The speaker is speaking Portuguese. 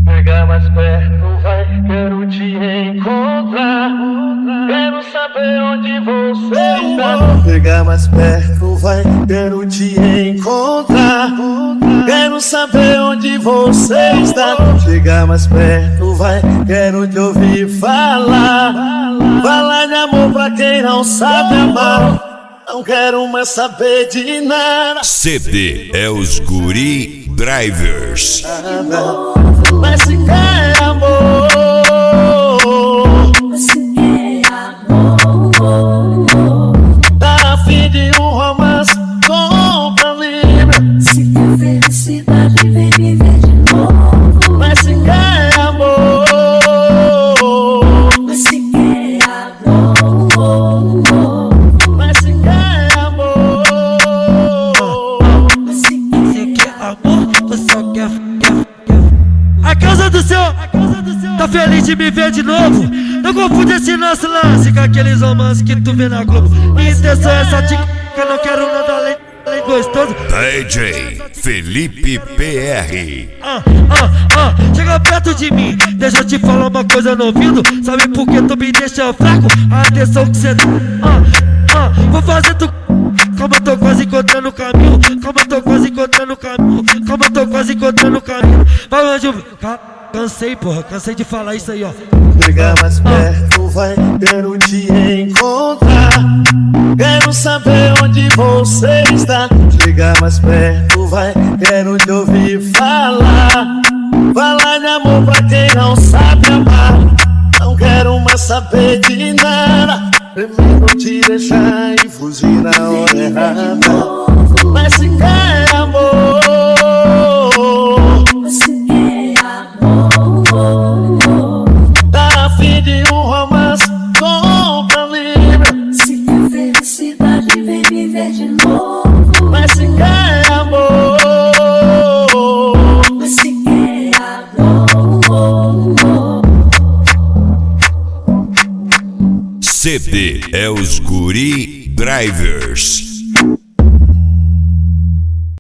Chega mais perto, vai, quero te encontrar. Quero saber onde você está. Chega mais perto, vai, quero te encontrar. Quero saber onde você está. Chega mais perto, vai, quero te ouvir falar. Falar de amor pra quem não sabe amar. Não quero mais saber de nada. CD é os Guri Drivers. Mas se quer amor, Se quer amor, tá a fim de um romance, compra livre. se quer felicidade, vem me ver de novo. Mas se quer amor, Se quer amor, mas se quer amor, Você quer amor, você só quer. A causa do céu, tá feliz de me ver de novo? Não confunde esse nosso lance com aqueles romances que tu vê na Globo. Minha intenção é só te que eu não quero nada além gostoso. DJ Felipe PR. Chega perto de mim, deixa eu te falar uma coisa no ouvido. Sabe por que tu me deixa fraco? A atenção que cê dá. Vou fazer tu. Como eu tô quase encontrando o caminho. Como eu tô quase encontrando o caminho. Como eu tô quase encontrando o caminho. Vai, anjo. Cansei, porra, cansei de falar isso aí, ó. chega mais perto, vai, quero te encontrar. Quero saber onde você está. Chega mais perto, vai, quero te ouvir falar. Falar de amor pra quem não sabe amar. Não quero mais saber de nada. Prefiro te deixar e fugir na hora errada. Mas se quer amor, se quer amor, tá a fim de um romance, compra livre. se quer felicidade, vem me ver de novo. Mas se quer amor, Se quer amor, CD é os Guri Drivers.